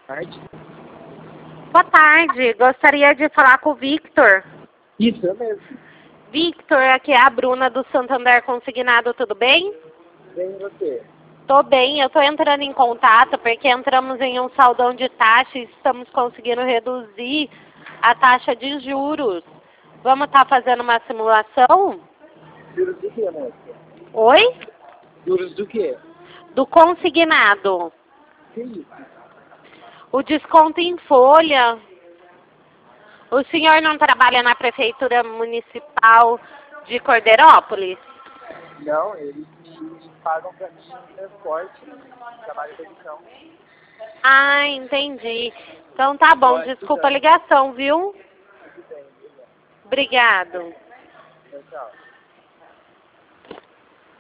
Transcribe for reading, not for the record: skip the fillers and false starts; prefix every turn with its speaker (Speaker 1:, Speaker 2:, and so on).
Speaker 1: tarde.
Speaker 2: Boa tarde, gostaria de falar com o Victor.
Speaker 1: Isso, eu mesmo.
Speaker 2: Victor, aqui é a Bruna do Santander Consignado, tudo bem?
Speaker 1: Bem, e você?
Speaker 2: Tô bem, eu tô entrando em contato porque entramos em um saldão de taxa e estamos conseguindo reduzir a taxa de juros. Vamos estar fazendo uma simulação?
Speaker 1: Juros do quê, moça?
Speaker 2: Oi?
Speaker 1: Juros do quê?
Speaker 2: Do consignado.
Speaker 1: Que isso?
Speaker 2: O desconto em folha. O senhor não trabalha na Prefeitura Municipal de Cordeirópolis?
Speaker 1: Não, eles me pagam pra mim um transporte, trabalho de edição.
Speaker 2: Ah, entendi. Então tá bom, desculpa a ligação, viu?
Speaker 1: Tudo bem, beleza.
Speaker 2: Obrigado.
Speaker 1: Tchau, tchau.